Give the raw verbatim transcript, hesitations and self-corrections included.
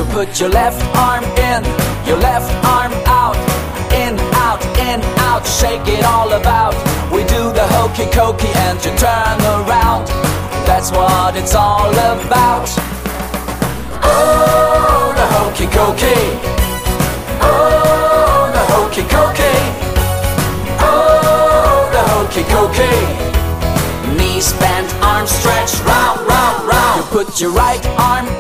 put your left arm in, your left arm out, in, out, in, out, shake it all about. We do the hokey cokey and you turn around. That's what it's all about. Oh, the hokey cokey. Oh, the hokey cokey. Oh, the hokey cokey. Knees bent, arms stretched, round, round, round. You put your right arm